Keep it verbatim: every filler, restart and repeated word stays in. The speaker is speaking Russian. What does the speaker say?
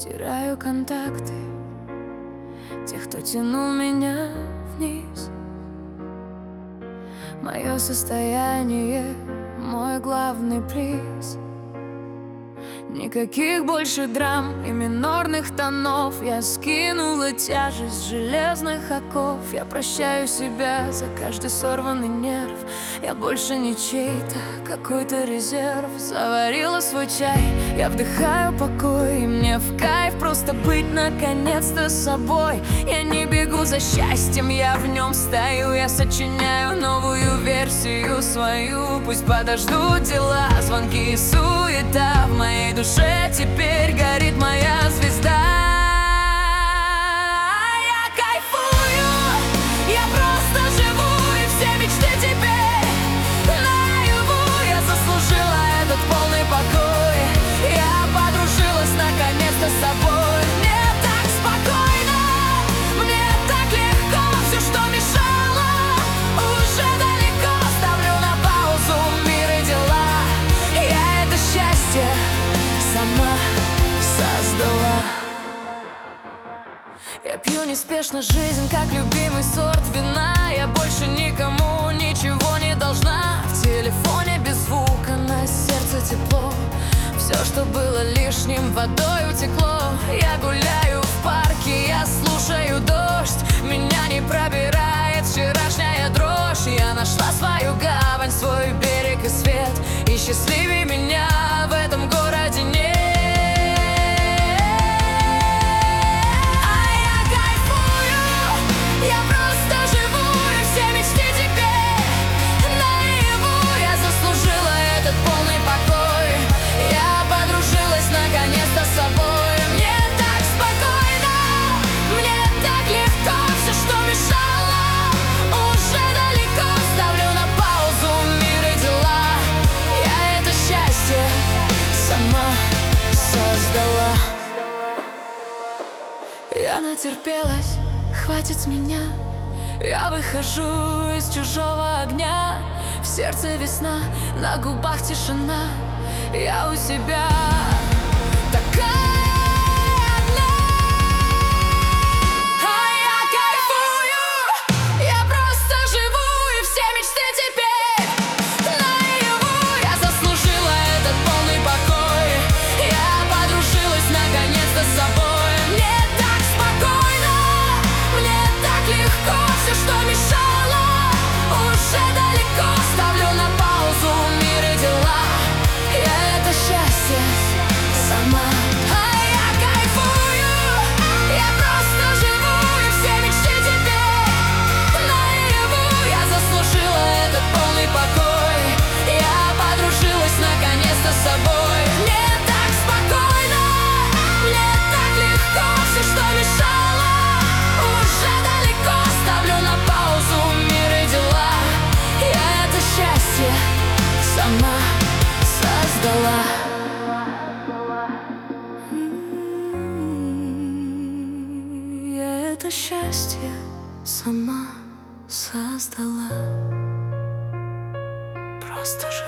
теряю контакты тех, кто тянул меня вниз. Мое состояние — мой главный приз. Никаких больше драм и минорных тонов. Я скинула тяжесть железных оков. Я прощаю себя за каждый сорванный нерв. Я больше не чей-то, какой-то резерв. Заварила свой чай, я вдыхаю покой. И мне в кайф просто быть наконец-то собой. Я не бегу за счастьем, я в нем стою. Я сочиняю новую версию свою. Пусть подождут дела, звонки и суета. В моей душе теперь горит моя звезда. Я кайфую, я просто живу, и все мечты теперь наяву. Я заслужила этот полный покой. Я подружилась наконец-то с собой. Мне так спокойно, мне так легко. Все, что мешало, уже далеко. Ставлю на паузу мир и дела. Я это счастье сама создала. Я пью неспешно жизнь, как любимый сорт вина. Я больше никому ничего не должна. В телефоне без звука, на сердце тепло. Все, что было лишним, водой утекло. Я гуляю в парке, я слушаю дождь. Меня не пробирает вчерашняя дрожь. Я нашла свою гавань, свой берег и свет. И счастливее меня в этом городе нет. Я натерпелась, хватит с меня. Я выхожу из чужого огня. В сердце весна, на губах тишина. Я у себя такая одна. А я кайфую, я просто живу, и все мечты теперь наяву. Я заслужила этот полный покой. Я подружилась наконец-то с собой. Все, что мешало, уже далеко. Ставлю на паузу мир и дела. Я это счастье сама. А я кайфую, я просто живу, и все мечты теперь наяву. Я заслужила этот полный покой. Я подружилась наконец-то с собой. Мне так спокойно, мне так легко. Все, что мешало, уже далеко. Ставлю на паузу мир и дела. Я это счастье сама создала. Я это счастье сама создала. Просто живу.